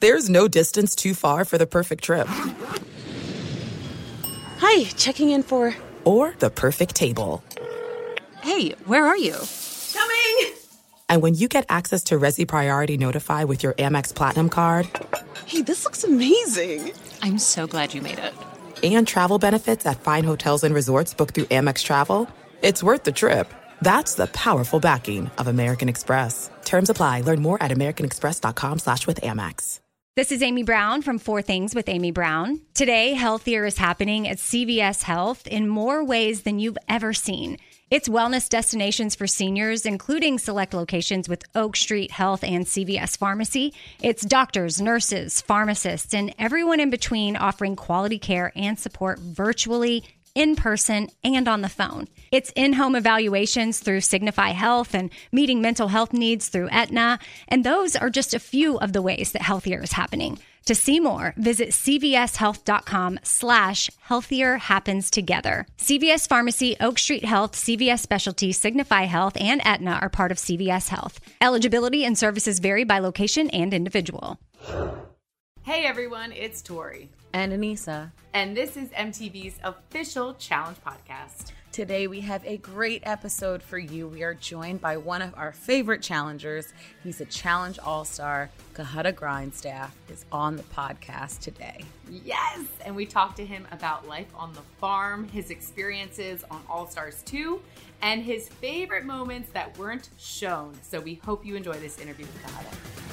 There's no distance too far for the perfect trip. Hi, checking in for... Or the perfect table. Hey, where are you? Coming! And when you get access to Resi Priority Notify with your Amex Platinum card... Hey, this looks amazing. I'm so glad you made it. And travel benefits at fine hotels and resorts booked through Amex Travel, it's worth the trip. That's the powerful backing of American Express. Terms apply. Learn more at americanexpress.com/withAmex. This is Amy Brown from 4 Things with Amy Brown. Today, healthier is happening at CVS Health in more ways than you've ever seen. It's wellness destinations for seniors, including select locations with Oak Street Health and CVS Pharmacy. It's doctors, nurses, pharmacists, and everyone in between offering quality care and support virtually, in person, and on the phone. It's in-home evaluations through Signify Health and meeting mental health needs through Aetna. And those are just a few of the ways that healthier is happening. To see more, visit cvshealth.com/healthier happens together. CVS Pharmacy, Oak Street Health, CVS Specialty, Signify Health, and Aetna are part of CVS Health. Eligibility and services vary by location and individual. Hey everyone, it's Tori. And Anissa. And this is MTV's official Challenge podcast. Today we have a great episode for you. We are joined by one of our favorite challengers. He's a Challenge All-Star. Cohutta Grindstaff is on the podcast today. Yes! And we talked to him about life on the farm, his experiences on All-Stars 2, and his favorite moments that weren't shown. So we hope you enjoy this interview with Cohutta.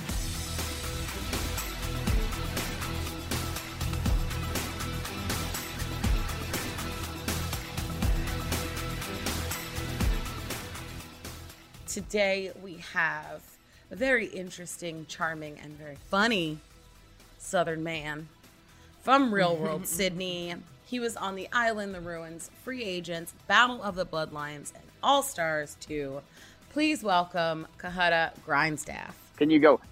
Today we have a very interesting, charming, and very funny Southern man from Real World Sydney. He was on The Island, The Ruins, Free Agents, Battle of the Bloodlines, and All Stars 2. Please welcome Cohutta Grindstaff. Can you go?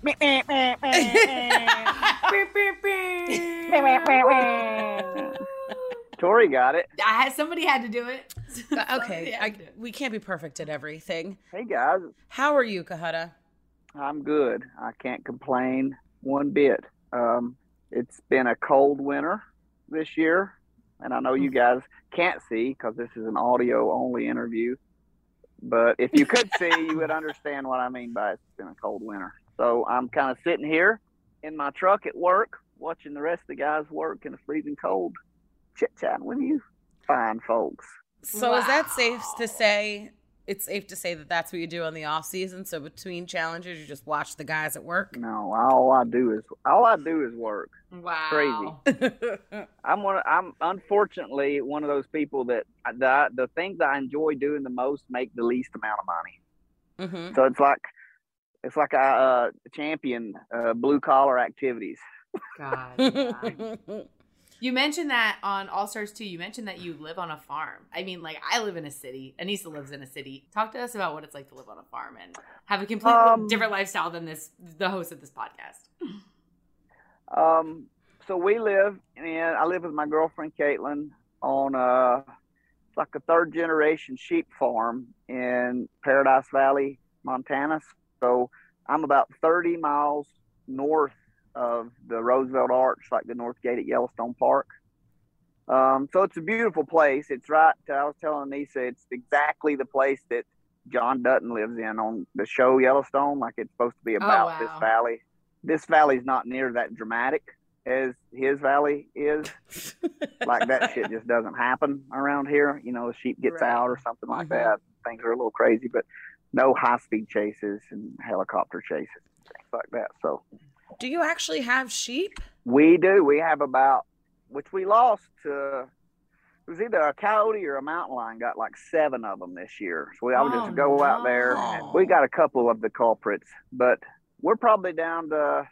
Tori got it. Somebody had to do it. Okay, we can't be perfect at everything. Hey guys, How are you, Cohutta? I'm good. I can't complain one bit. It's been a cold winter this year, and I know you guys can't see because this is an audio-only interview. But if you could see, you would understand what I mean by it's been a cold winter. So I'm kind of sitting here in my truck at work, watching the rest of the guys work in the freezing cold, chit-chatting with you fine folks. So Is that safe to say? It's safe to say that that's what you do on the off season. So between challenges, you just watch the guys at work. No, all I do is work. Wow. Crazy. I'm unfortunately one of those people that the things that I enjoy doing the most make the least amount of money. Mm-hmm. So it's like I champion blue collar activities. God. You mentioned that on All Stars 2, you mentioned that you live on a farm. I mean, like, I live in a city. Anissa lives in a city. Talk to us about what it's like to live on a farm and have a completely different lifestyle than the host of this podcast. So I live with my girlfriend, Caitlin, on it's like a third generation sheep farm in Paradise Valley, Montana. So I'm about 30 miles north of the Roosevelt Arch, like the North Gate at Yellowstone Park. So it's a beautiful place. It's right. I was telling Anissa, it's exactly the place that John Dutton lives in on the show Yellowstone. Like it's supposed to be about this valley. This valley's not near that dramatic as his valley is. Like that shit just doesn't happen around here. You know, the sheep gets out or something like that. Things are a little crazy, but no high-speed chases and helicopter chases and things like that. So. Do you actually have sheep? We do. We have which we lost to, it was either a coyote or a mountain lion, got like 7 of them this year. So I would just go out there. And we got a couple of the culprits, but we're probably down to,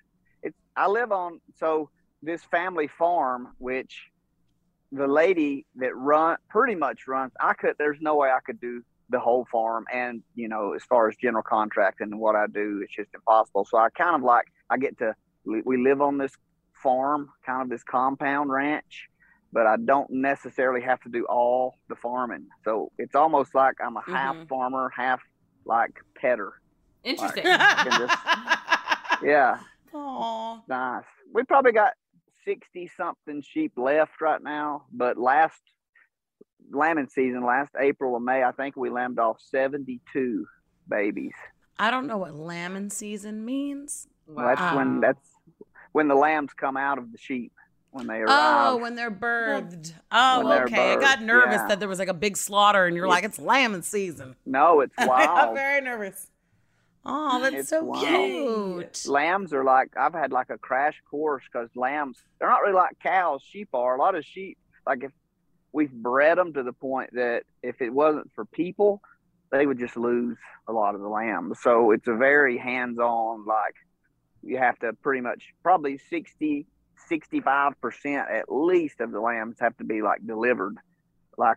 so this family farm, which the lady that pretty much runs, there's no way I could do the whole farm. And, you know, as far as general contracting and what I do, it's just impossible. So we live on this farm, kind of this compound ranch, but I don't necessarily have to do all the farming. So it's almost like I'm a half farmer, half like petter. Interesting. Yeah. Aw. Nice. We probably got 60 something sheep left right now, but last lambing season, last April or May, I think we lambed off 72 babies. I don't know what lambing season means. Well, that's when the lambs come out of the sheep when they arrive. Oh, when they're birthed. Oh, When they're okay. I got birthed, nervous yeah. that there was like a big slaughter, and you're like, it's lambing season. No, it's I got wild. very nervous. Oh, that's It's so wild. cute. Lambs are like, I've had like a crash course because lambs, they're not really like cows. Sheep are. A lot of sheep, like if we've bred them to the point that if it wasn't for people, they would just lose a lot of the lambs. So it's a very hands-on, like you have to pretty much probably 65% at least of the lambs have to be like delivered, like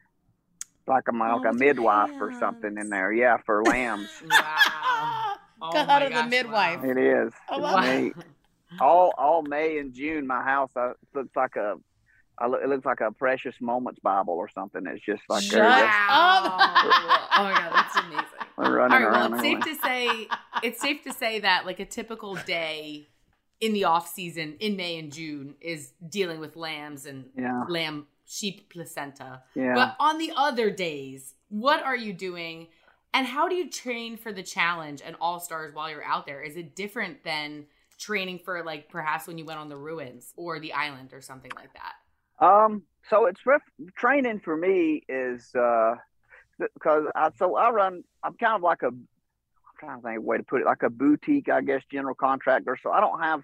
a midwife or something in there. Yeah, for lambs. Wow. Oh God my of the gosh, midwife. wow. It is. I It's love neat. All May and June, my house looks like it looks like a Precious Moments Bible or something. It's just like Shut Wow. Oh my god, that's amazing. we're All running right, well, around. it's safe to say that like a typical day in the off season in May and June is dealing with lambs and Yeah. sheep placenta. Yeah. But on the other days, what are you doing? And how do you train for the challenge and All Stars while you're out there? Is it different than training for like perhaps when you went on the ruins or the island or something like that? So it's training for me is because I'm kind of like I'm trying to think of a way to put it, like a boutique, I guess, general contractor. So I don't have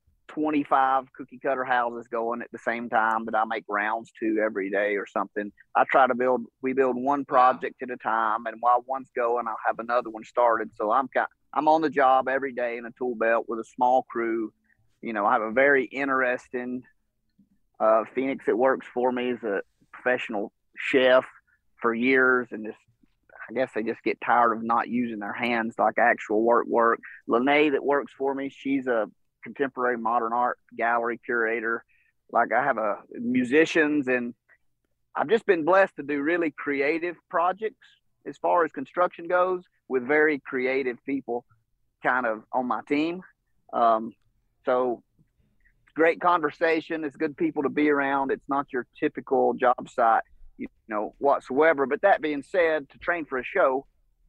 25 cookie cutter houses going at the same time that I make rounds to every day or something. We build one project at a time, and while one's going, I'll have another one started. So I'm on the job every day in a tool belt with a small crew. I have a very interesting Phoenix that works for me is a professional chef for years, and I guess they just get tired of not using their hands like actual work. Lene that works for me, she's a contemporary modern art gallery curator. Like I have musicians, and I've just been blessed to do really creative projects as far as construction goes with very creative people kind of on my team. So great conversation. It's good people to be around. It's not your typical job site, whatsoever. But that being said, to train for a show,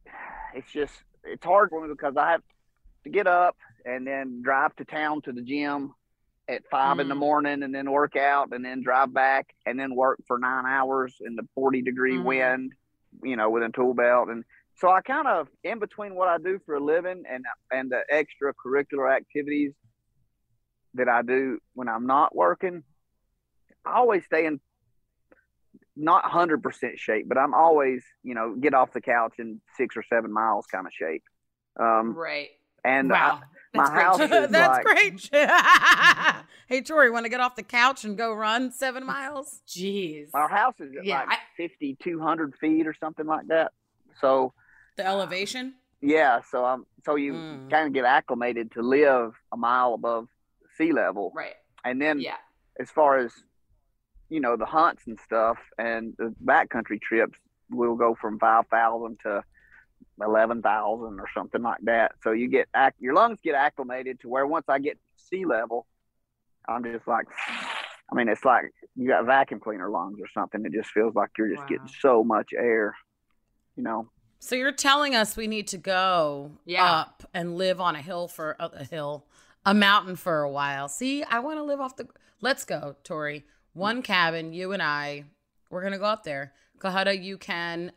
it's hard for me because I have to get up and then drive to town to the gym at 5 in the morning and then work out and then drive back and then work for 9 hours in the 40-degree wind, with a tool belt. And so I kind of, in between what I do for a living and the extracurricular activities that I do when I'm not working, I always stay in not 100% shape, but I'm always, get off the couch in 6 or 7 miles kind of shape. Right. And wow. my house is That's like, great. Hey, Tori, want to get off the couch and go run 7 miles? Jeez. our house is at 5,200 feet or something like that. So The elevation? yeah, so you kind of get acclimated to live a mile above sea level. Right. And then as far as, the hunts and stuff and the backcountry trips, we'll go from 5,000 to 11,000 or something like that. So your lungs get acclimated to where once I get to sea level, I'm just like, it's like you got vacuum cleaner lungs or something. It just feels like you're just getting so much air, So you're telling us we need to go up and live on a mountain for a while. See, I want to live let's go, Tori. One cabin, you and I, we're going to go up there. Kahada, you can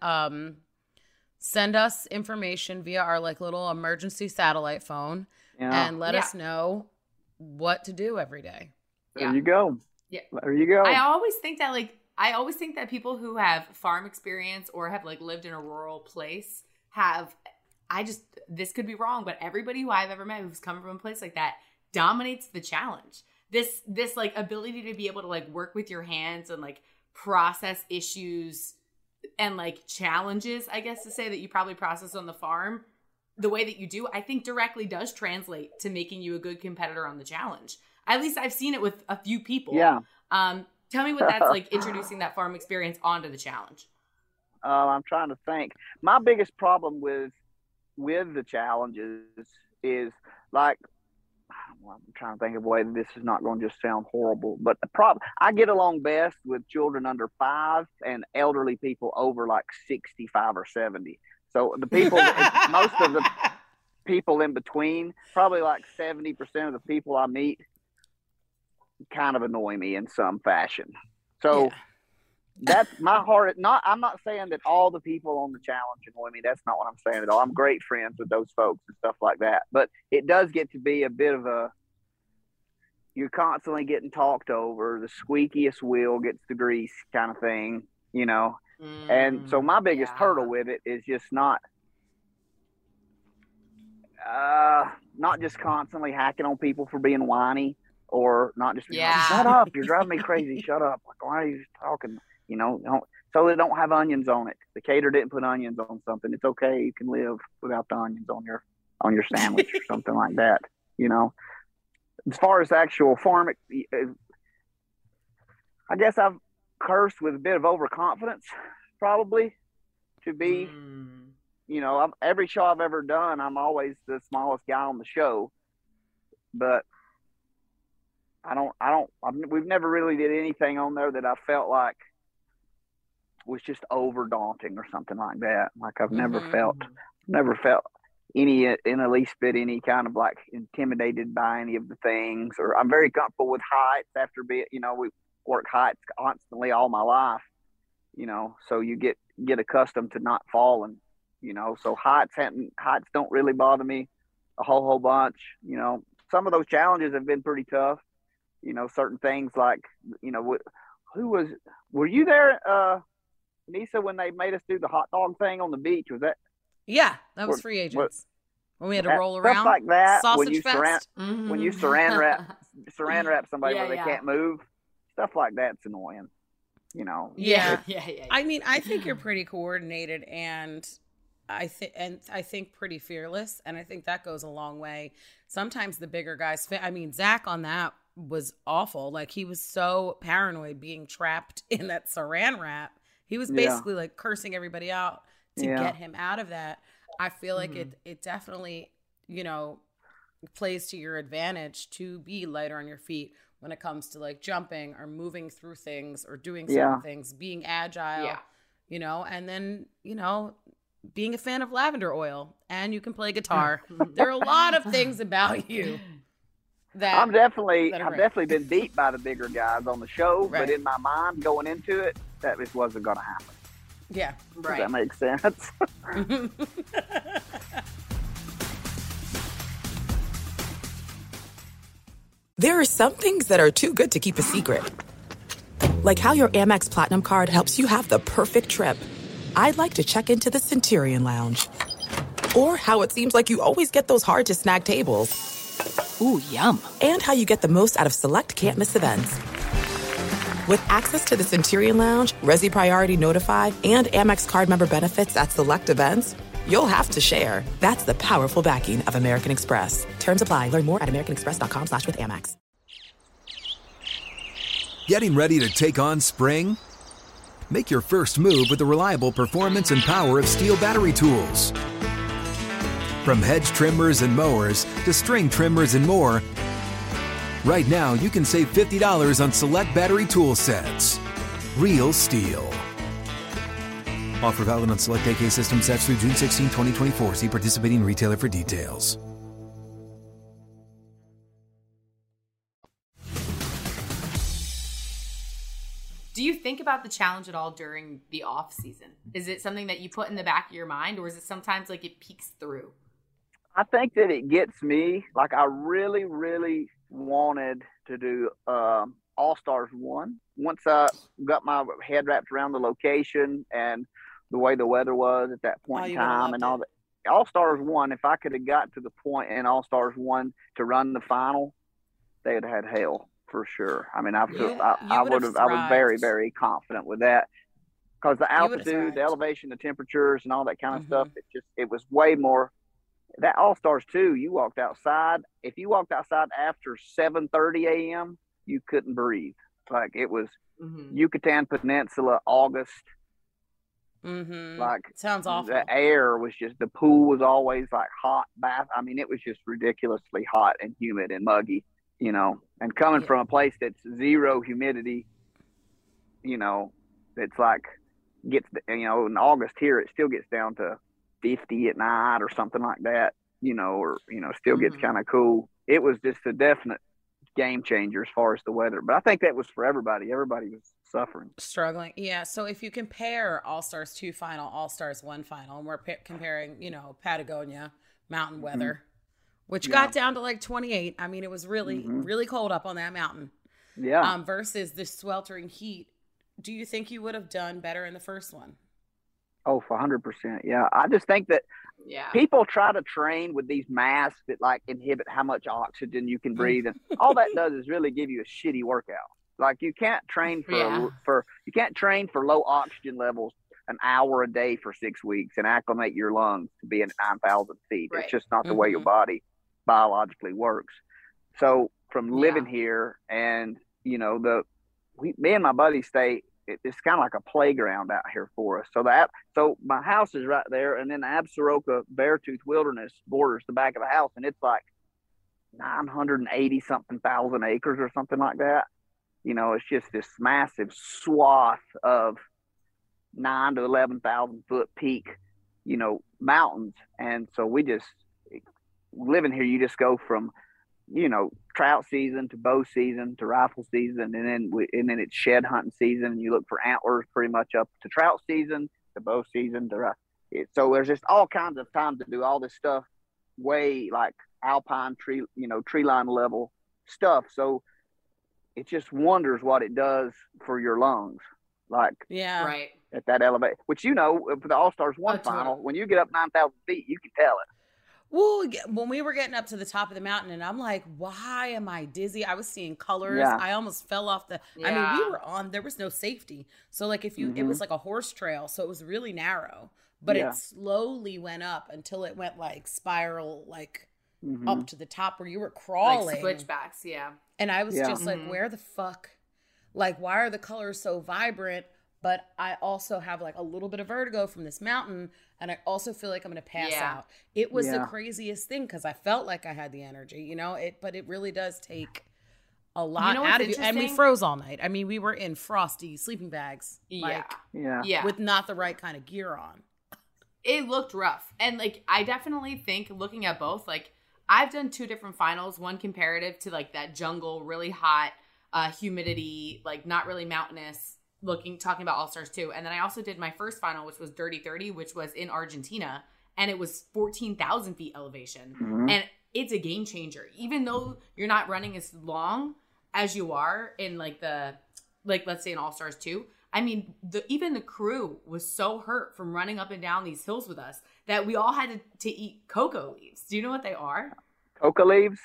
send us information via our little emergency satellite phone and let us know what to do every day. There you go. Yeah. There you go. I always think that people who have farm experience or have lived in a rural place this could be wrong, but everybody who I've ever met who's come from a place like that dominates the challenge. This ability to be able to work with your hands and process issues and challenges, I guess to say, that you probably process on the farm the way that you do, I think directly does translate to making you a good competitor on the challenge. At least I've seen it with a few people. Yeah. Tell me what that's like, introducing that farm experience onto the challenge. I'm trying to think. My biggest problem with the challenges is I'm trying to think of a way that this is not going to just sound horrible, but I get along best with children under 5 and elderly people over like 65 or 70. So the people, most of the people in between, probably like 70% of the people I meet kind of annoy me in some fashion. So that's my heart. I'm not saying that all the people on the challenge annoy me. That's not what I'm saying at all. I'm great friends with those folks and stuff like that. But it does get to be a bit of you're constantly getting talked over. The squeakiest wheel gets the grease kind of thing, you know? And so my biggest hurdle with it is just not just constantly hacking on people for being whiny, or not just shut up, you're driving me crazy, shut up. Like, why are you talking? You know, so they don't have onions on it. The caterer didn't put onions on something. It's okay. You can live without the onions on your sandwich or something like that. You know, as far as actual farming, I guess I've cursed with a bit of overconfidence, probably, to be. You know, every show I've ever done, I'm always the smallest guy on the show, but we've never really did anything on there that I felt like was just over daunting or something like that. Like I've never felt any in the least bit any kind of like intimidated by any of the things, or I'm very comfortable with heights after being, you know, we work heights constantly all my life, you know, so you get accustomed to not falling, you know, so heights don't really bother me a whole bunch. You know, some of those challenges have been pretty tough, you know, certain things like, you know, were you there, Nisa, when they made us do the hot dog thing on the beach? Was that? Yeah, that was Free Agents. When we had to roll around stuff like that. Sausage when you fest. When you saran wrap somebody where they can't move, stuff like that's annoying. You know. Yeah. I mean, I think you're pretty coordinated, and I think pretty fearless, and I think that goes a long way. Sometimes the bigger guys fit. I mean, Zach on that was awful. Like, he was so paranoid being trapped in that saran wrap. He was basically like cursing everybody out to get him out of that. I feel like it definitely, you know, plays to your advantage to be lighter on your feet when it comes to like jumping or moving through things or doing certain things, being agile, you know, and then, you know, being a fan of lavender oil, and you can play guitar. There are a lot of things about you that I've definitely been beat by the bigger guys on the show, but in my mind going into it, that just wasn't going to happen. Yeah, right. Does that make sense? There are some things that are too good to keep a secret. Like how your Amex Platinum card helps you have the perfect trip. I'd like to check into the Centurion Lounge. Or how it seems like you always get those hard-to-snag tables. Ooh, yum. And how you get the most out of select can't-miss events. With access to the Centurion Lounge, Resi Priority Notified, and Amex card member benefits at select events, you'll have to share. That's the powerful backing of American Express. Terms apply. Learn more at americanexpress.com/withAmex. Getting ready to take on spring? Make your first move with the reliable performance and power of Steel battery tools. From hedge trimmers and mowers to string trimmers and more, right now you can save $50 on select battery tool sets. Real Steel. Offer valid on select AK system sets through June 16, 2024. See participating retailer for details. Do you think about the challenge at all during the off season? Is it something that you put in the back of your mind, or is it sometimes like it peeks through? I think that it gets me. Like, I really, really wanted to do All-Stars 1. Once I got my head wrapped around the location and the way the weather was at that point in time and all that. All-Stars 1, if I could have got to the point in All-Stars 1 to run the final, they would have had hell for sure. I mean, I was very, very confident with that, because the altitude, the elevation, the temperatures and all that kind of stuff, it was way more. That All-Stars 2, you walked outside. If you walked outside after 7:30 a.m., you couldn't breathe. Like, it was Yucatan Peninsula, August, Mm-hmm. Like, sounds awful. the air was just, the pool was always like hot bath. I mean, it was just ridiculously hot and humid and muggy, you know, and coming from a place that's zero humidity, you know, it's like gets, you know, in August here, it still gets down to 50 at night or something like that, you know, or, you know, still gets kind of cool. It was just a definite game changer as far as the weather. But I think that was for everybody. Everybody was suffering. Struggling. Yeah. So if you compare All-Stars 2 final, All-Stars 1 final, and we're comparing, you know, Patagonia mountain weather, which got down to like 28. I mean, it was really, really cold up on that mountain. Yeah. Versus the sweltering heat. Do you think you would have done better in the first one? Oh, for 100%. Yeah. I just think that people try to train with these masks that like inhibit how much oxygen you can breathe. And all that does is really give you a shitty workout. Like you can't train you can't train for low oxygen levels an hour a day for 6 weeks and acclimate your lungs to being at 9,000 feet. Right. It's just not the way your body biologically works. So from living here and, you know, me and my buddy stay, it's kind of like a playground out here for us. So my house is right there, and then the Absaroka Beartooth Wilderness borders the back of the house, and it's like 980 something thousand acres or something like that. You know, it's just this massive swath of 9 to 11,000 foot peak, you know, mountains. And so we just living here, you just go from, you know, trout season to bow season to rifle season, and then it's shed hunting season, and you look for antlers pretty much up to trout season to bow season to so there's just all kinds of time to do all this stuff, way like alpine tree, you know, tree line level stuff. So it just wonders what it does for your lungs, like at that elevation. Which, you know, for the All-Stars 1 final, when you get up 9,000 feet, you can tell it. Well, when we were getting up to the top of the mountain, and I'm like, why am I dizzy? I was seeing colors. Yeah. I almost fell off I mean, there was no safety. So like it was like a horse trail. So it was really narrow, but it slowly went up until it went like spiral, like up to the top where you were crawling. Like switchbacks. Yeah. And I was just like, where the fuck, like, why are the colors so vibrant? But I also have like a little bit of vertigo from this mountain, and I also feel like I'm going to pass out. It was the craziest thing because I felt like I had the energy, you know, but it really does take a lot out of you. And we froze all night. I mean, we were in frosty sleeping bags, with not the right kind of gear on. It looked rough. And like, I definitely think looking at both, like I've done 2 different finals, one comparative to like that jungle, really hot, humidity, like not really mountainous, talking about All-Stars 2. And then I also did my first final, which was Dirty 30, which was in Argentina, and it was 14,000 feet elevation. And it's a game changer. Even though you're not running as long as you are in like let's say in All-Stars 2, I mean, even the crew was so hurt from running up and down these hills with us that we all had to eat cocoa leaves. Do you know what they are? Coca leaves?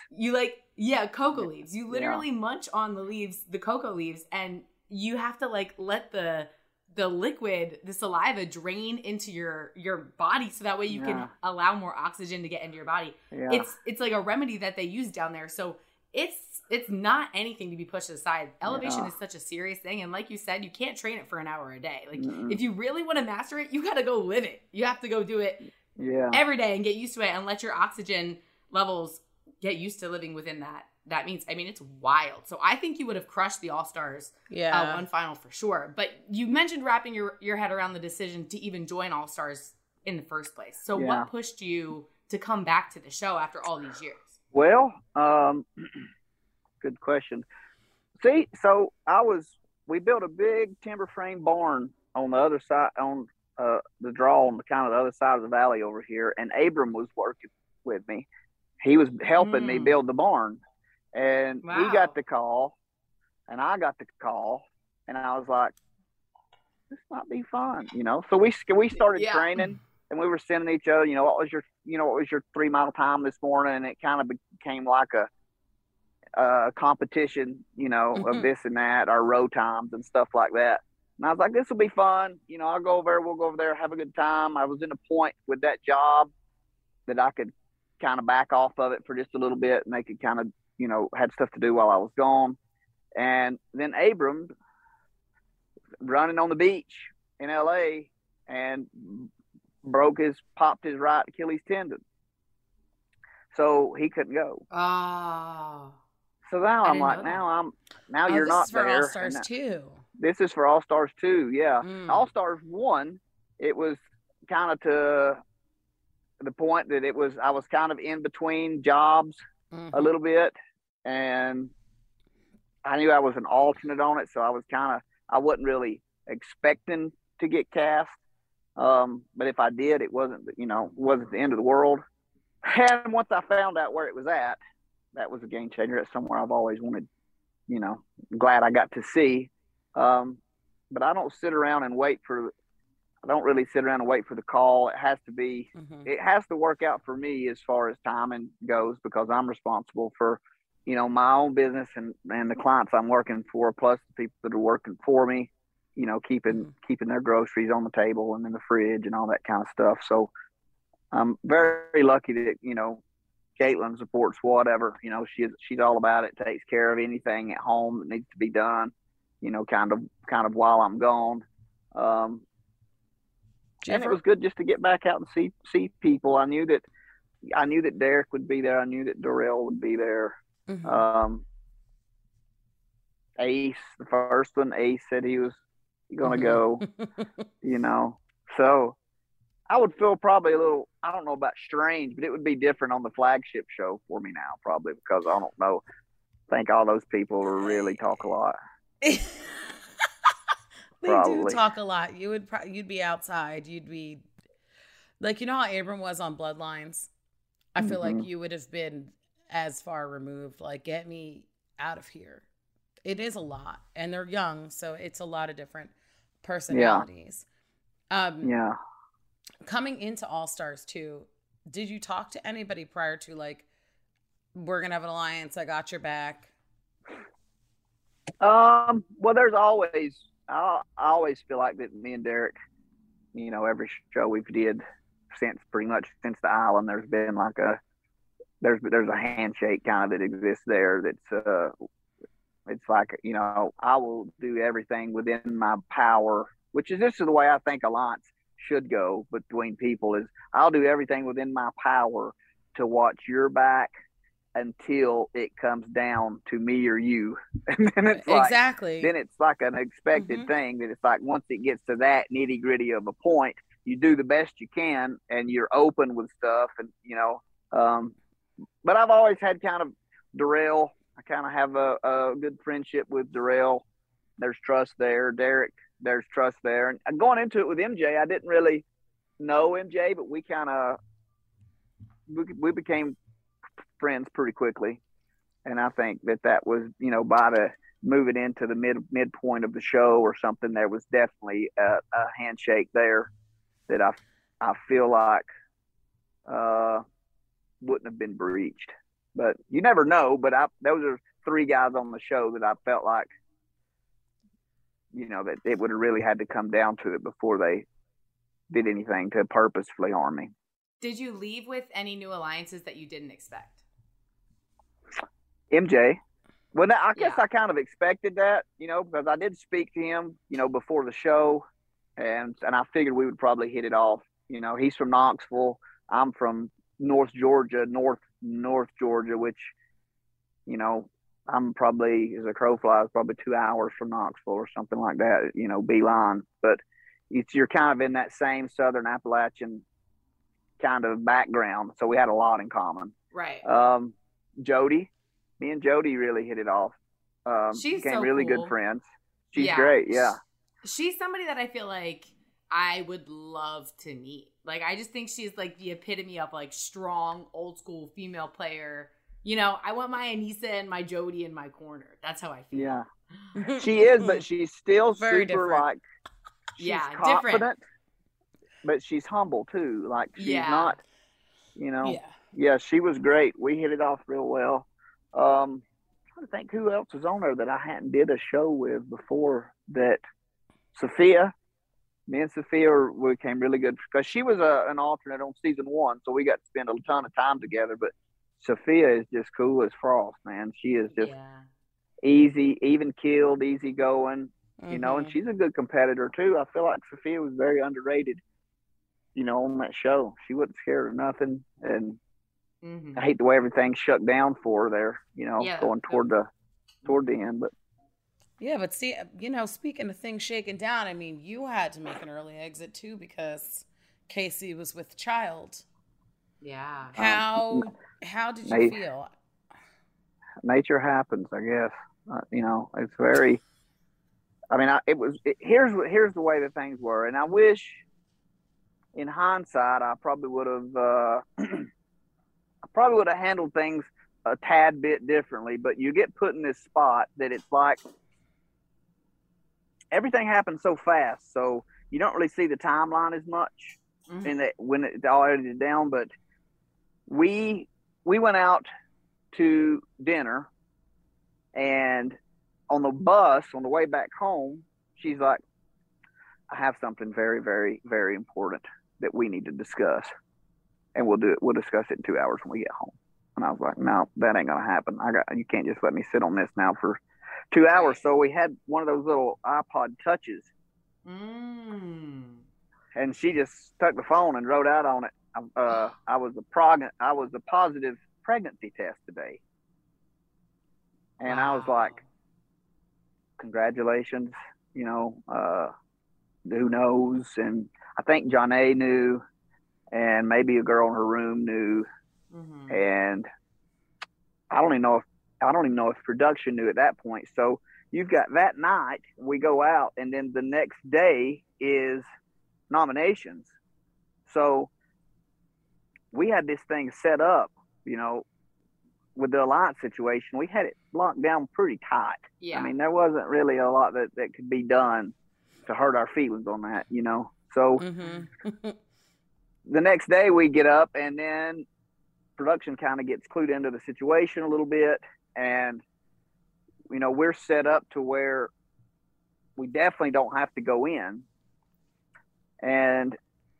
Cocoa leaves. You literally munch on the cocoa leaves, and you have to like let the liquid, the saliva, drain into your body so that way you can allow more oxygen to get into your body. It's like a remedy that they use down there. So it's not anything to be pushed aside. Elevation is such a serious thing, and like you said, you can't train it for an hour a day. Like if you really want to master it, you got to go live it. You have to go do it every day and get used to it, and let your oxygen levels get used to living within that means. I mean, it's wild. So I think you would have crushed the All-Stars 1 final for sure. But you mentioned wrapping your head around the decision to even join All-Stars in the first place. So what pushed you to come back to the show after all these years? Well, good question. See, so we built a big timber frame barn on the other side, on the draw on the kind of the other side of the valley over here. And Abram was working with me. He was helping me build the barn. And he got the call, and I got the call, and I was like, this might be fun, you know? So we started training, and we were sending each other, what was your 3 mile time this morning? And it kind of became like a competition, of this and that, our row times and stuff like that. And I was like, this will be fun. I'll go over there. We'll go over there, have a good time. I was in a point with that job that I could kind of back off of it for just a little bit, and they could kind of, had stuff to do while I was gone. And then Abram, running on the beach in LA, and popped his right Achilles tendon. So he couldn't go. Oh. So now I'm like, Oh, you're this not is for there. All Stars 2. This is for All Stars 2, yeah. Mm. All Stars 1, it was kind of to the point that I was kind of in between jobs a little bit, and I knew I was an alternate on it, so I wasn't really expecting to get cast. But if I did, it wasn't the end of the world. And once I found out where it was at, that was a game changer. It's somewhere I've always wanted, glad I got to see. But I don't really sit around and wait for the call. It has to work out for me as far as timing goes, because I'm responsible for, my own business and the clients I'm working for, plus the people that are working for me, keeping their groceries on the table and in the fridge and all that kind of stuff. So I'm very lucky that, Caitlin supports whatever, she's all about it, takes care of anything at home that needs to be done, kind of while I'm gone. And it was good just to get back out and see people. I knew that Derek would be there. I knew that Darrell would be there. Ace, the first one, Ace said he was going to go, so I would feel probably a little, I don't know about strange, but it would be different on the flagship show for me now, probably, because I don't know. I think all those people really talk a lot. They Probably. do talk a lot. You'd be outside. You'd be like, how Abram was on Bloodlines. I feel like you would have been as far removed. Like, get me out of here. It is a lot, and they're young, so it's a lot of different personalities. Yeah. Coming into All Stars 2, did you talk to anybody prior to, like, we're gonna have an alliance, I got your back? Well, there's always. I always feel like that me and Derek, every show we've did since the island, there's been like there's a handshake kind of that exists there. That's it's like, I will do everything within my power, this is the way I think alliance should go between people, is I'll do everything within my power to watch your back until it comes down to me or you. And then it's like, exactly. Then it's like an expected thing that it's like, once it gets to that nitty gritty of a point, you do the best you can and you're open with stuff. And, but I've always had kind of Darrell. I kind of have a good friendship with Darrell. There's trust there. Derek, there's trust there. And going into it with MJ, I didn't really know MJ, but we became friends pretty quickly, and I think that was, by the moving into the midpoint of the show or something, there was definitely a handshake there that I feel like wouldn't have been breached. But you never know. But those are three guys on the show that I felt like, that it would have really had to come down to it before they did anything to purposefully harm me. Did you leave with any new alliances that you didn't expect? MJ. Well, I guess I kind of expected that, because I did speak to him, before the show, and I figured we would probably hit it off. He's from Knoxville. I'm from North Georgia, which, I'm probably, as a crow flies, probably 2 hours from Knoxville or something like that, beeline. But you're kind of in that same Southern Appalachian kind of background, so we had a lot in common. Right. Jody. Me and Jody really hit it off. She's became so really cool. Good friends. She's great. Yeah. She's somebody that I feel like I would love to meet. Like, I just think she's like the epitome of like strong, old school female player. I want my Anissa and my Jody in my corner. That's how I feel. Yeah. She is, but she's still Very super different. like, she's confident, different. but she's humble too. Like, she's not, Yeah. Yeah, she was great. We hit it off real well. I'm trying to think who else was on there that I hadn't did a show with before. That Sophia, me and Sophia became really good because she was an alternate on season 1, so we got to spend a ton of time together. But Sophia is just cool as frost, man. She is just easy, even keeled, easy going. you know, and she's a good competitor too. I feel like Sophia was very underrated, you know, on that show. She wasn't scared of nothing, and I hate the way everything shut down for her there, you know, going toward the end. But yeah, but see, you know, speaking of things shaking down, I mean, you had to make an early exit too because Casey was with child. Yeah. How did you feel? Nature happens, I guess. You know, it's very. I mean, here's the way that things were, and I wish, in hindsight, I probably would have handled things a tad bit differently. But you get put in this spot that it's like everything happens so fast, so you don't really see the timeline as much in that when it's all edited down. But we went out to dinner, and on the bus on the way back home, she's like, I have something very, very, very important that we need to discuss, and we'll discuss it in 2 hours when we get home. And I was like, no, that ain't gonna happen. You can't just let me sit on this now for 2 hours. So we had one of those little iPod touches, and she just took the phone and wrote out on it, I was a positive pregnancy test today. And I was like, congratulations, you know, who knows? And I think John A. knew, and maybe a girl in her room knew. And I don't even know if production knew at that point. So you've got that night, we go out, and then the next day is nominations. So we had this thing set up, you know, with the Alliance situation. We had it locked down pretty tight. Yeah. I mean, there wasn't really a lot that could be done to hurt our feelings on that, you know. So the next day we get up, and then production kind of gets clued into the situation a little bit. And, you know, we're set up to where we definitely don't have to go in. And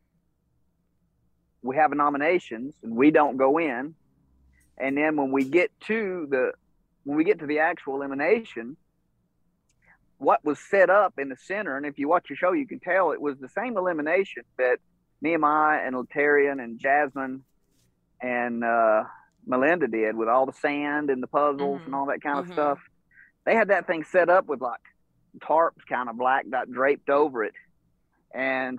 we have nominations, and we don't go in. And then when we get to the actual elimination, what was set up in the center, and if you watch your show, you can tell it was the same elimination that Nehemiah and Latarian and Jasmine and Melinda did, with all the sand and the puzzles and all that kind of stuff. They had that thing set up with like tarps kind of black dot draped over it. And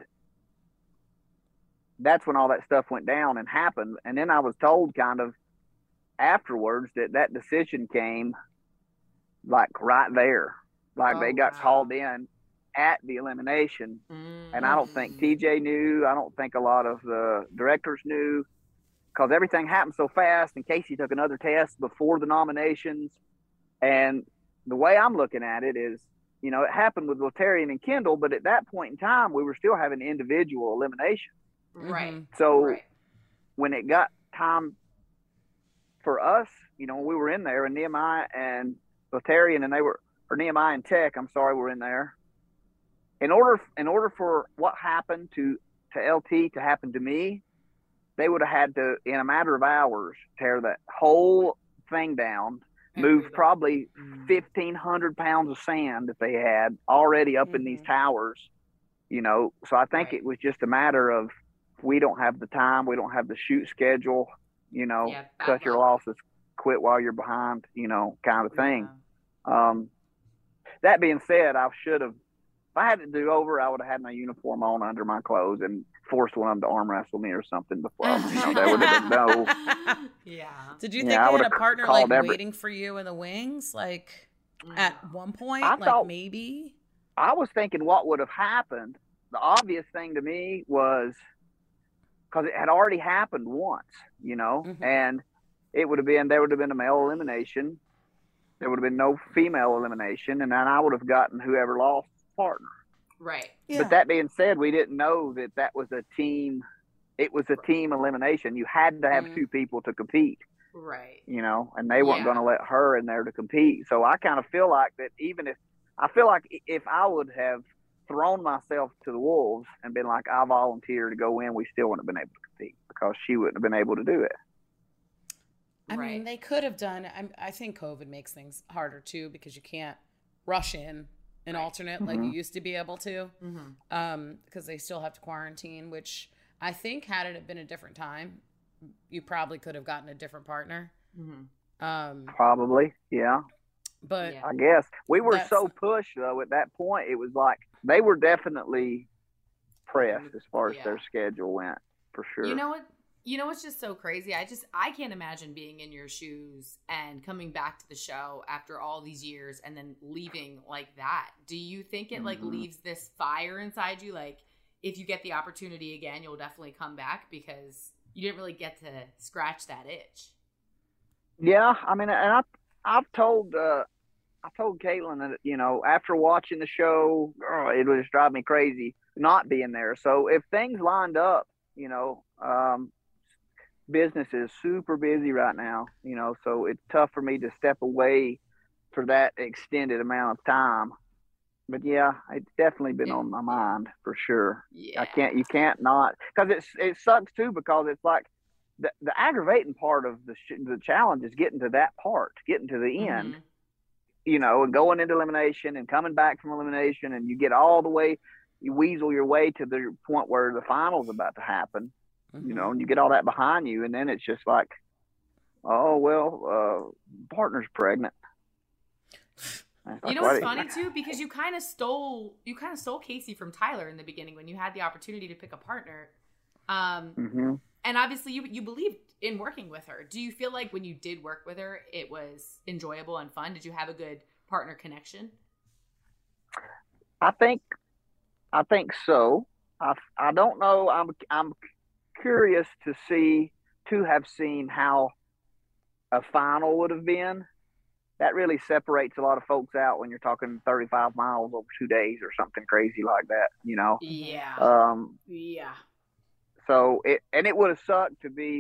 that's when all that stuff went down and happened. And then I was told kind of afterwards that decision came like right there. Like they got called in at the elimination. And I don't think TJ knew. I don't think a lot of the directors knew, because everything happened so fast, and Casey took another test before the nominations. And the way I'm looking at it is, you know, it happened with Latarian and Kendall, but at that point in time, we were still having individual elimination. Right. So when it got time for us, you know, we were in there, and Nehemiah and Latarian, and Nehemiah and Tech, I'm sorry, were in there. In order for what happened to LT to happen to me, they would have had to, in a matter of hours, tear that whole thing down, move probably 1,500 pounds of sand that they had already up in these towers, you know. So I think it was just a matter of, we don't have the time, we don't have the shoot schedule, you know, cut your losses, quit while you're behind, you know, kind of thing. That being said, I should have, if I had to do over, I would have had my uniform on under my clothes and forced one of them to arm wrestle me or something before, you know, that would have been no. Yeah. Did you think they had a partner like waiting for you in the wings? Like at one point, maybe? I was thinking what would have happened. The obvious thing to me was, because it had already happened once, you know, and there would have been a male elimination. There would have been no female elimination, and then I would have gotten whoever lost partner. Right. Yeah. But that being said, we didn't know that was a team. It was a team elimination. You had to have two people to compete. Right. You know, and they weren't going to let her in there to compete. So I kind of feel like that, if I would have thrown myself to the wolves and been like, I volunteer to go in, we still wouldn't have been able to compete, because she wouldn't have been able to do it. I mean, they could have done. I think COVID makes things harder too, because you can't rush in an alternate like you used to be able to, because they still have to quarantine, which I think had it been a different time, you probably could have gotten a different partner. Probably, yeah. But I guess we were so pushed though at that point. It was like they were definitely pressed as far as their schedule went, for sure. You know what? You know what's just so crazy? I can't imagine being in your shoes and coming back to the show after all these years and then leaving like that. Do you think it like leaves this fire inside you? Like if you get the opportunity again, you'll definitely come back because you didn't really get to scratch that itch. Yeah, I mean, and I've told Caitlin that, you know, after watching the show, it would just drive me crazy not being there. So if things lined up, you know, business is super busy right now, you know, so it's tough for me to step away for that extended amount of time. But yeah, it's definitely been on my mind for sure. Yeah. You can't not, because it sucks too, because it's like the aggravating part of the challenge is getting to that part, getting to the end, you know, and going into elimination and coming back from elimination, and you get all the way, you weasel your way to the point where the final's about to happen. You know, and you get all that behind you, and then it's just like, oh, well, partner's pregnant. You know what's funny too? Because you kind of stole Casey from Tyler in the beginning when you had the opportunity to pick a partner. And obviously you believed in working with her. Do you feel like when you did work with her, it was enjoyable and fun? Did you have a good partner connection? I think so. I don't know. I'm curious to have seen how a final would have been. That really separates a lot of folks out when you're talking 35 miles over 2 days or something crazy like that, you know? Yeah. So it would have sucked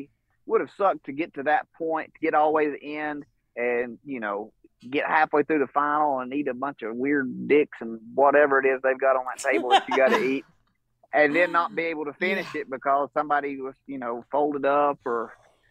to get to that point, to get all the way to the end and, you know, get halfway through the final and eat a bunch of weird dicks and whatever it is they've got on that table that you got to eat. And then not be able to finish it because somebody was, you know, folded up, or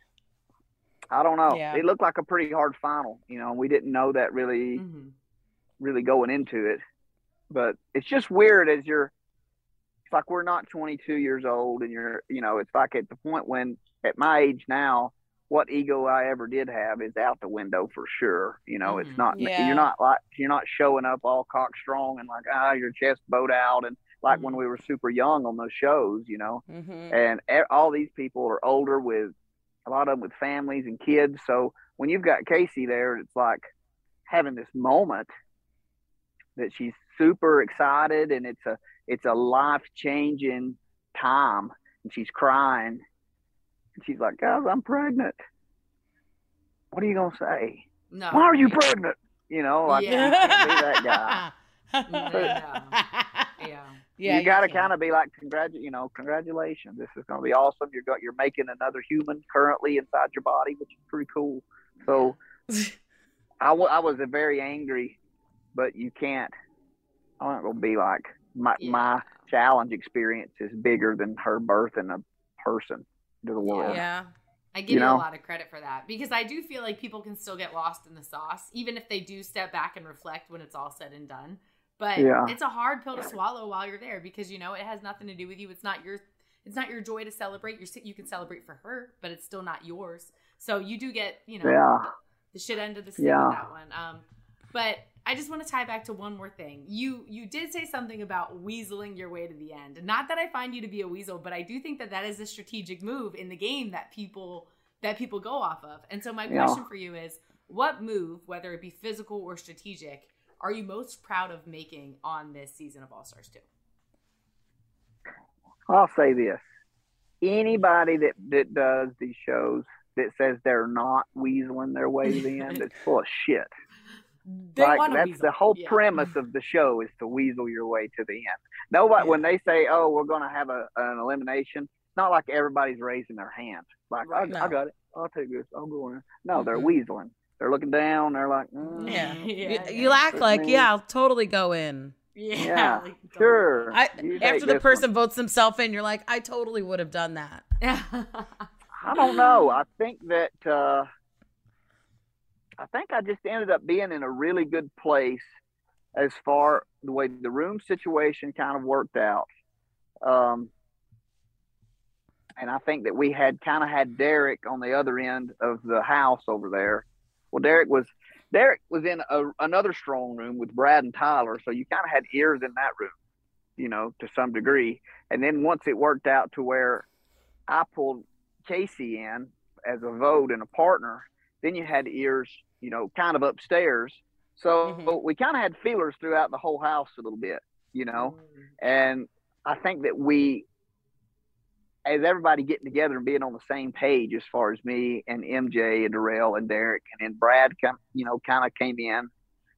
I don't know. Yeah. It looked like a pretty hard final, you know. We didn't know that really going into it. But it's just weird it's like we're not 22 years old, and you know, it's like at the point when at my age now, what ego I ever did have is out the window for sure. You know, it's not, you're not showing up all cock strong and like, your chest bowed out and like when we were super young on those shows, you know, and all these people are older, with a lot of them with families and kids. So when you've got Casey there, it's like having this moment that she's super excited, and it's a life-changing time, and she's crying, and she's like, guys, I'm pregnant. What are you going to say? No. Why are you pregnant? You know, like, you can't be that guy. Yeah, you got to kind of be like, congratulations. This is going to be awesome. You're making another human currently inside your body, which is pretty cool. So I was very angry, but you can't. I'm not going to be like, my challenge experience is bigger than her birthing a person to the world. Yeah. I give you a lot of credit for that, because I do feel like people can still get lost in the sauce, even if they do step back and reflect when it's all said and done. But it's a hard pill to swallow while you're there, because, you know, it has nothing to do with you. It's not your joy to celebrate. You can celebrate for her, but it's still not yours. So you do get, you know, the shit end of the stick with that one. But I just want to tie back to one more thing. You did say something about weaseling your way to the end. Not that I find you to be a weasel, but I do think that is a strategic move in the game that people go off of. And so my question for you is, what move, whether it be physical or strategic, are you most proud of making on this season of All-Stars 2? I'll say this. Anybody that does these shows that says they're not weaseling their way to the end, it's full of shit. That's the whole premise of the show, is to weasel your way to the end. Nobody, when they say, oh, we're going to have an elimination, it's not like everybody's raising their hand. Like, I got it. I'll take this. I'll go in. No, they're weaseling. They're looking down. They're like, you act like, I'll totally go in. Yeah, like, sure. After the person votes themselves in, you're like, I totally would have done that. I don't know. I think that I just ended up being in a really good place as far the way the room situation kind of worked out, and I think that we had kind of had Derek on the other end of the house over there. Well, Derek was in another strong room with Brad and Tyler, so you kind of had ears in that room, you know, to some degree. And then once it worked out to where I pulled Casey in as a vote and a partner, then you had ears, you know, kind of upstairs. So we kind of had feelers throughout the whole house a little bit, you know. And I think that we, as everybody getting together and being on the same page, as far as me and MJ and Darrell and Derek, and then Brad, kind of came in.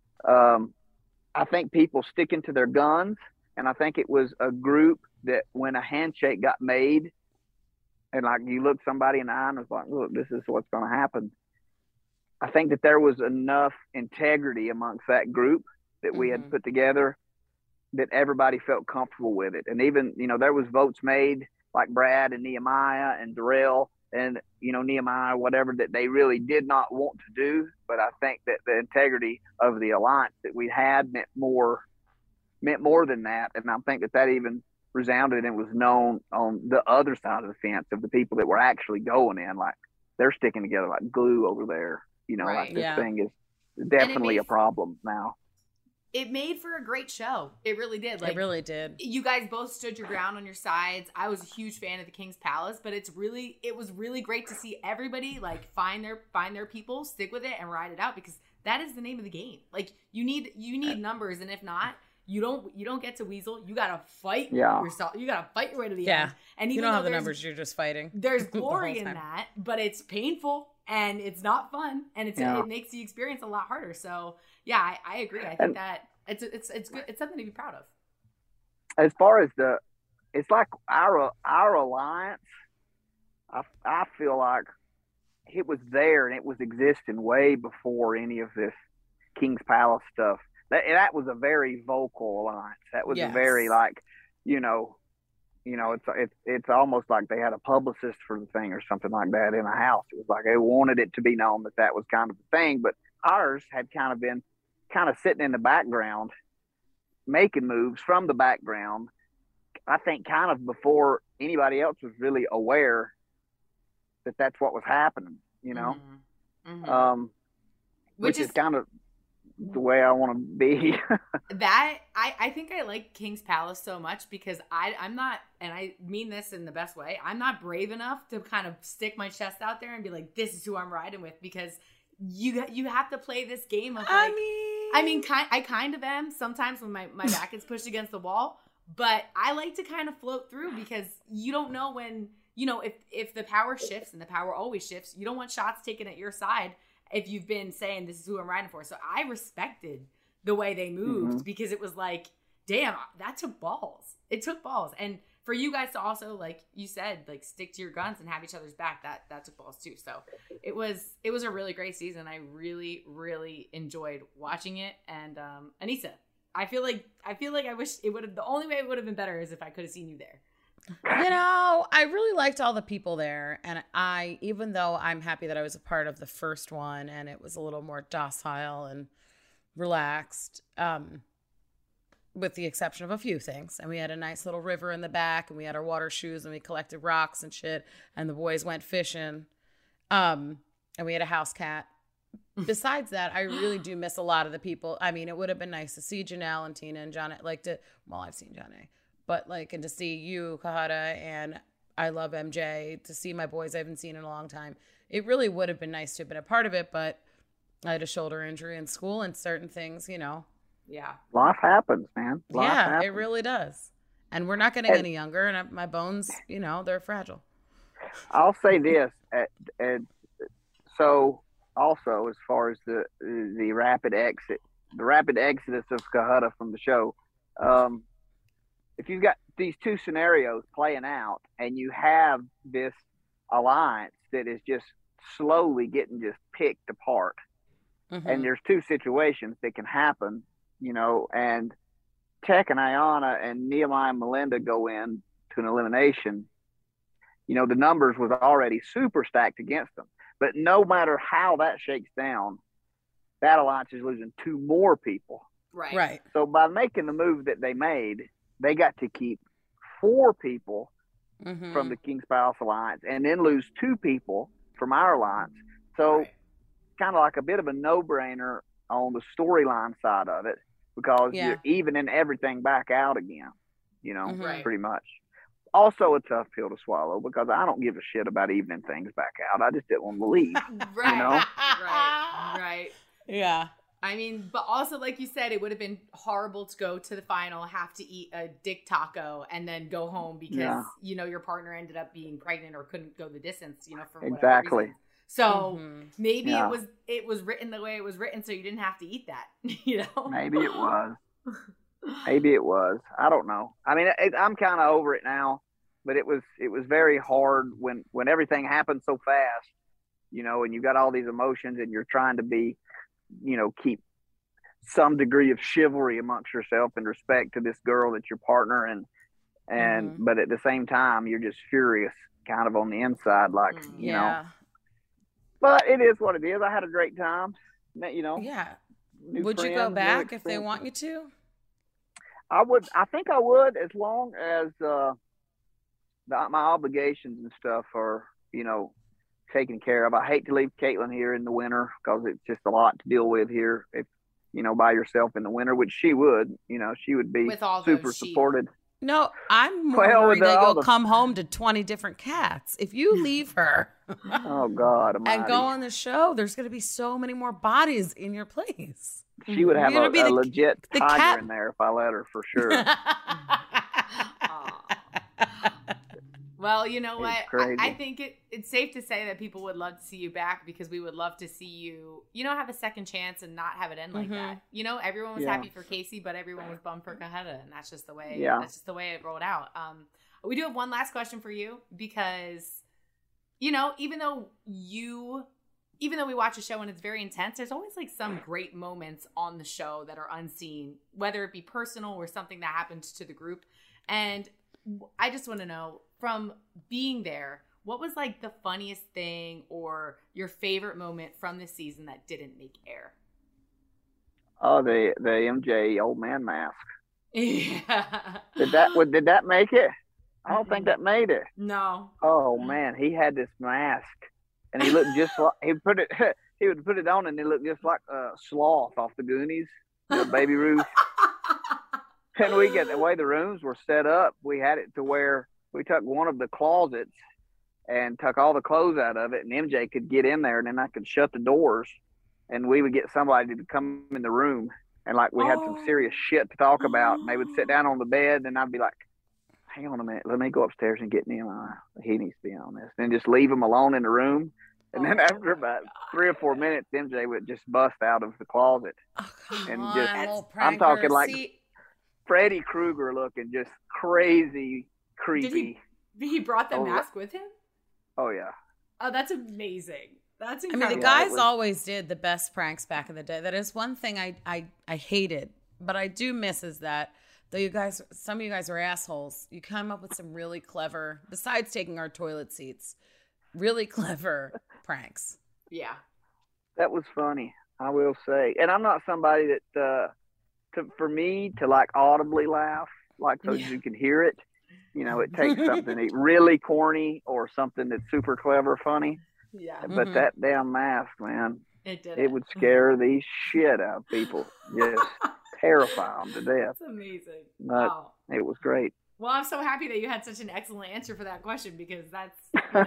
I think people sticking to their guns, and I think it was a group that when a handshake got made, and like you look somebody in the eye and was like, look, this is what's going to happen. I think that there was enough integrity amongst that group that we had put together that everybody felt comfortable with it. And even, you know, there was votes made like Brad and Nehemiah and Darrell and, you know, Nehemiah, whatever, that they really did not want to do. But I think that the integrity of the alliance that we had meant more than that. And I think that even resounded and was known on the other side of the fence of the people that were actually going in, like they're sticking together like glue over there. You know, like this thing is definitely a problem now. It made for a great show. It really did. Like, it really did. You guys both stood your ground on your sides. I was a huge fan of the King's Palace, but it was really great to see everybody like find their people, stick with it, and ride it out, because that is the name of the game. Like you need numbers, and if not, you don't get to weasel. You gotta fight yourself. You gotta fight your way to the end. And even you don't have the numbers, you're just fighting. There's glory in that, but it's painful and it's not fun, and it makes the experience a lot harder. So yeah, I agree. I think that it's good. It's something to be proud of. As far as it's like our alliance, I feel like it was there and it was existing way before any of this King's Palace stuff. That was a very vocal alliance. That was a very like, you know, it's almost like they had a publicist for the thing or something like that in a house. It was like they wanted it to be known that was kind of the thing. But ours had kind of been sitting in the background, making moves from the background. I think kind of before anybody else was really aware that that's what was happening, you know, which is kind of the way I want to be. That I think I like King's Palace so much because I'm not, and I mean this in the best way, I'm not brave enough to kind of stick my chest out there and be like, this is who I'm riding with, because you have to play this game of like, I kind of am sometimes when my back is pushed against the wall, but I like to kind of float through, because you don't know when, you know, if the power shifts, and the power always shifts, you don't want shots taken at your side if you've been saying this is who I'm riding for. So I respected the way they moved, because it was like, damn, that took balls. It took balls. And for you guys to also, like you said, like stick to your guns and have each other's back, that took balls too. So it was a really great season. I really, really enjoyed watching it. And Anissa, I feel like I wish it would have, the only way it would have been better is if I could have seen you there. You know, I really liked all the people there, and even though I'm happy that I was a part of the first one and it was a little more docile and relaxed, with the exception of a few things, and we had a nice little river in the back, and we had our water shoes, and we collected rocks and shit, and the boys went fishing, and we had a house cat. Besides that, I really do miss a lot of the people. I mean, it would have been nice to see Janelle and Tina and John. I've seen John A. But and to see you, Kahada, and I love MJ, to see my boys I haven't seen in a long time. It really would have been nice to have been a part of it, but I had a shoulder injury in school and certain things, you know. Yeah. Life happens, man. Life happens. It really does. And we're not getting any younger, and my bones, you know, they're fragile. I'll say this. So also, as far as the rapid exodus of Kahada from the show, if you've got these two scenarios playing out and you have this alliance that is just slowly getting just picked apart, and there's two situations that can happen, you know, and Tech and Ayana and Nehemiah and Melinda go in to an elimination, you know, the numbers was already super stacked against them. But no matter how that shakes down, that alliance is losing two more people Right. So by making the move that they made, they got to keep 4 people from the King Spouse Alliance and then lose 2 people from our alliance. So kind of like a bit of a no-brainer on the storyline side of it, because you're evening everything back out again, pretty much. Also a tough pill to swallow, because I don't give a shit about evening things back out. I just didn't want to leave. Right. Yeah. I mean, but also, like you said, it would have been horrible to go to the final, have to eat a dick taco, and then go home because, your partner ended up being pregnant or couldn't go the distance, for whatever reason. So maybe it was written the way it was written, so you didn't have to eat that, Maybe it was. Maybe it was. I don't know. I mean, I'm kind of over it now, but it was very hard when everything happened so fast, and you got all these emotions and you're trying to be, keep some degree of chivalry amongst yourself and respect to this girl that's your partner. And but at the same time, you're just furious kind of on the inside, like, but it is what it is. I had a great time, Yeah. Would you go back if they want you to? I would. I think I would, as long as my obligations and stuff are, taken care of. I hate to leave Caitlin here in the winter, because it's just a lot to deal with here. If by yourself in the winter, which she would, she would be super supported. No, I'm more worried that you'll come home to 20 different cats if you leave her. Oh God! Almighty. And go on the show. There's going to be so many more bodies in your place. She would have a legit tiger in there if I let her, for sure. Well, you know what? I think it's safe to say that people would love to see you back, because we would love to see you, have a second chance and not have it end like that. Everyone was happy for Casey, but everyone was bummed for Kaheta, and that's just the way. That's just the way it rolled out. We do have one last question for you, because, even though we watch a show and it's very intense, there's always like some great moments on the show that are unseen, whether it be personal or something that happened to the group. And I just want to know, from being there, what was like the funniest thing or your favorite moment from this season that didn't make air? Oh, the MJ old man mask. Yeah. Did that make it? I don't think that made it. No. Oh man, he had this mask, and he looked just like he would put it on, and he looked just like Sloth off the Goonies, Baby Ruth. And the way the rooms were set up, we had it to where we took one of the closets and took all the clothes out of it, and MJ could get in there, and then I could shut the doors, and we would get somebody to come in the room, and like we had some serious shit to talk about, and they would sit down on the bed, and I'd be like, hang on a minute, let me go upstairs and get Nehemiah. He needs to be on this. And just leave him alone in the room. And then after about 3 or 4 minutes, MJ would just bust out of the closet. I'm talking like Freddy Krueger looking, just crazy, creepy. He brought the mask with him? Oh, yeah. Oh, that's amazing. That's incredible. I mean, the guys always did the best pranks back in the day. That is one thing I hated, but I do miss, is that though some of you guys are assholes, you come up with some really clever, besides taking our toilet seats, really clever pranks. Yeah. That was funny, I will say. And I'm not somebody that, for me to like audibly laugh, like so you can hear it, it takes something really corny or something that's super clever funny. Yeah. But that damn mask, man, it would scare the shit out of people. Yes. Terrify them to death. That's amazing. But wow. It was great. Well, I'm so happy that you had such an excellent answer for that question, because that's,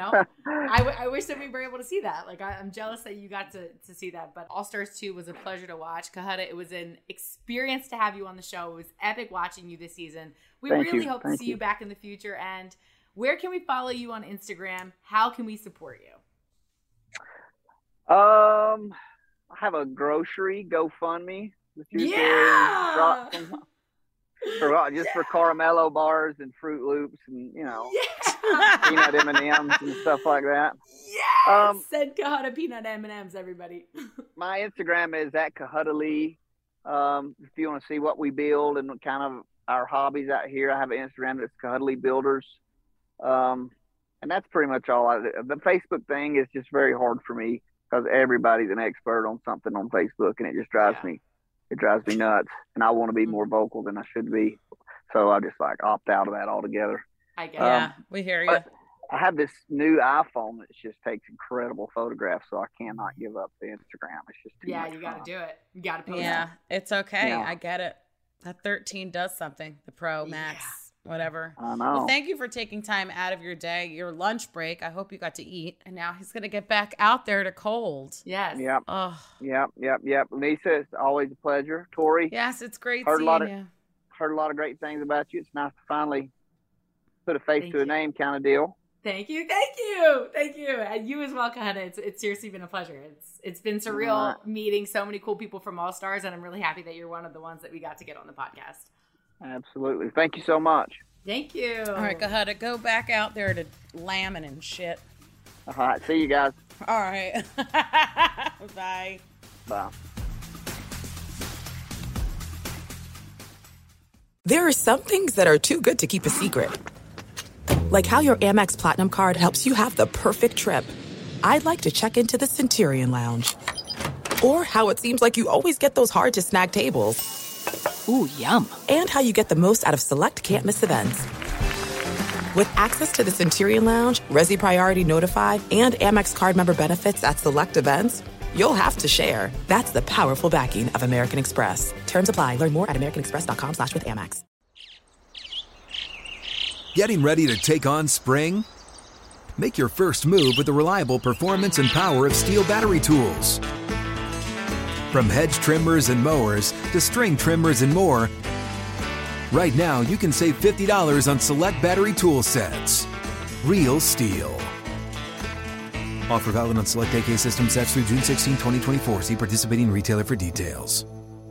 I wish that we were able to see that. Like, I'm jealous that you got to see that. But All Stars 2 was a pleasure to watch. Kaheta, it was an experience to have you on the show. It was epic watching you this season. We really hope to see you back in the future. And where can we follow you on Instagram? How can we support you? I have a grocery GoFundMe. For Caramello bars and Fruit Loops and peanut M&Ms and stuff like that. Yes, send Kaheta peanut M&Ms, everybody. My Instagram is @KahetaLee. If you want to see what we build and kind of our hobbies out here, I have an Instagram that's KahetaLee Builders. And that's pretty much all I do. The Facebook thing is just very hard for me, because everybody's an expert on something on Facebook, and it just drives me It drives me nuts, and I want to be more vocal than I should be. So I just like opt out of that altogether. I get Yeah, we hear you. I have this new iPhone that just takes incredible photographs, so I cannot give up the Instagram. It's just too much you got fun. to do it. You got to post Yeah, it's okay. Yeah. I get it. That 13 does something. The Pro Max, whatever. I know. Well, thank you for taking time out of your day, your lunch break. I hope you got to eat. And now he's going to get back out there to cold. Yes. Yep. Oh, Yep. Lisa, it's always a pleasure. Tori, yes, it's great Heard a seeing lot of- you. heard a lot of great things about you. It's nice to finally put a face Thank to a you. name kind of deal. Thank you. And you as well, Kahuna. It's seriously been a pleasure. It's been surreal meeting so many cool people from All Stars, and I'm really happy that you're one of the ones that we got to get on the podcast. Absolutely. Thank you so much. Thank you. All right, Kahuna, go back out there to lambing and shit. All right. See you guys. All right. Bye. Bye. There are some things that are too good to keep a secret. Like how your Amex Platinum card helps you have the perfect trip. I'd like to check into the Centurion Lounge. Or how it seems like you always get those hard-to-snag tables. Ooh, yum. And how you get the most out of select can't-miss events. With access to the Centurion Lounge, Resi Priority Notified, and Amex card member benefits at select events, you'll have to share. That's the powerful backing of American Express. Terms apply. Learn more at americanexpress.com/withAmex. Getting ready to take on spring? Make your first move with the reliable performance and power of Steel battery tools. From hedge trimmers and mowers to string trimmers and more, right now you can save $50 on select battery tool sets. Real Steel. Offer valid on select AK system sets through June 16, 2024. See participating retailer for details.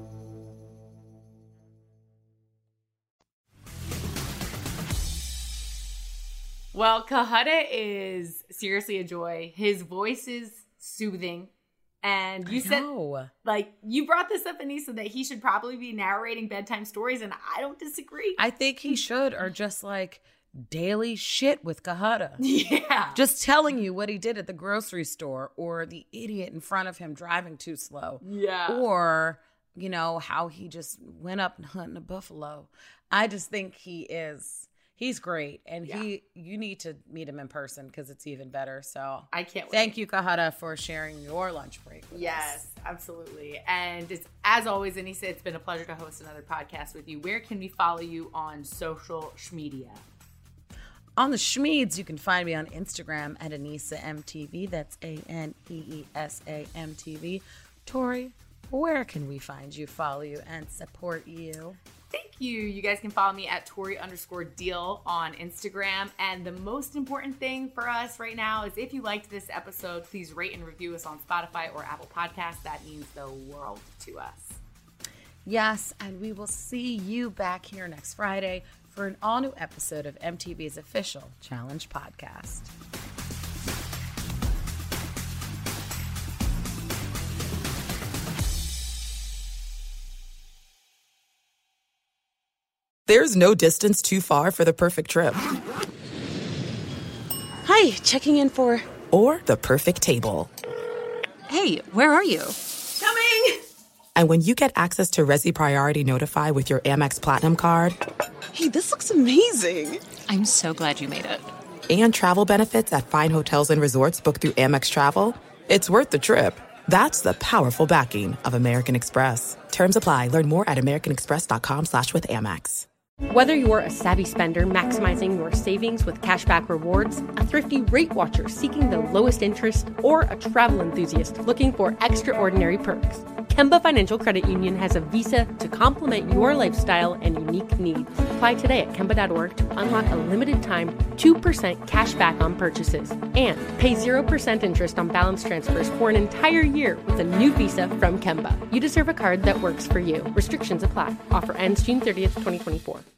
Well, Kahuna is seriously a joy. His voice is soothing. And you said, like, you brought this up, Anissa, that he should probably be narrating bedtime stories, and I don't disagree. I think he should, or just like daily shit with Kahuna. Yeah. Just telling you what he did at the grocery store, or the idiot in front of him driving too slow. Yeah. Or, you know, how he just went up and hunting a buffalo. I just think he's great. And you need to meet him in person because it's even better. So I can't wait. Thank you, Kahuna, for sharing your lunch break with us. Yes, absolutely. And it's, as always, Anissa, it's been a pleasure to host another podcast with you. Where can we follow you on social media? On the Schmeeds, you can find me on Instagram at Anissa MTV. That's ANEESA MTV. Tori, where can we find you, follow you, and support you? Thank you. You guys can follow me at Tori_Deal on Instagram. And the most important thing for us right now is if you liked this episode, please rate and review us on Spotify or Apple Podcasts. That means the world to us. Yes, and we will see you back here next Friday for an all-new episode of MTV's official Challenge podcast. There's no distance too far for the perfect trip. Hi, checking in for... Or the perfect table. Hey, where are you? Coming! And when you get access to Resi Priority Notify with your Amex Platinum card... Hey, this looks amazing. I'm so glad you made it. And travel benefits at fine hotels and resorts booked through Amex Travel, it's worth the trip. That's the powerful backing of American Express. Terms apply. Learn more at americanexpress.com/withAmex. Whether you're a savvy spender maximizing your savings with cashback rewards, a thrifty rate watcher seeking the lowest interest, or a travel enthusiast looking for extraordinary perks, Kemba Financial Credit Union has a visa to complement your lifestyle and unique needs. Apply today at Kemba.org to unlock a limited time 2% cash back on purchases and pay 0% interest on balance transfers for an entire year with a new visa from Kemba. You deserve a card that works for you. Restrictions apply. Offer ends June 30th, 2024.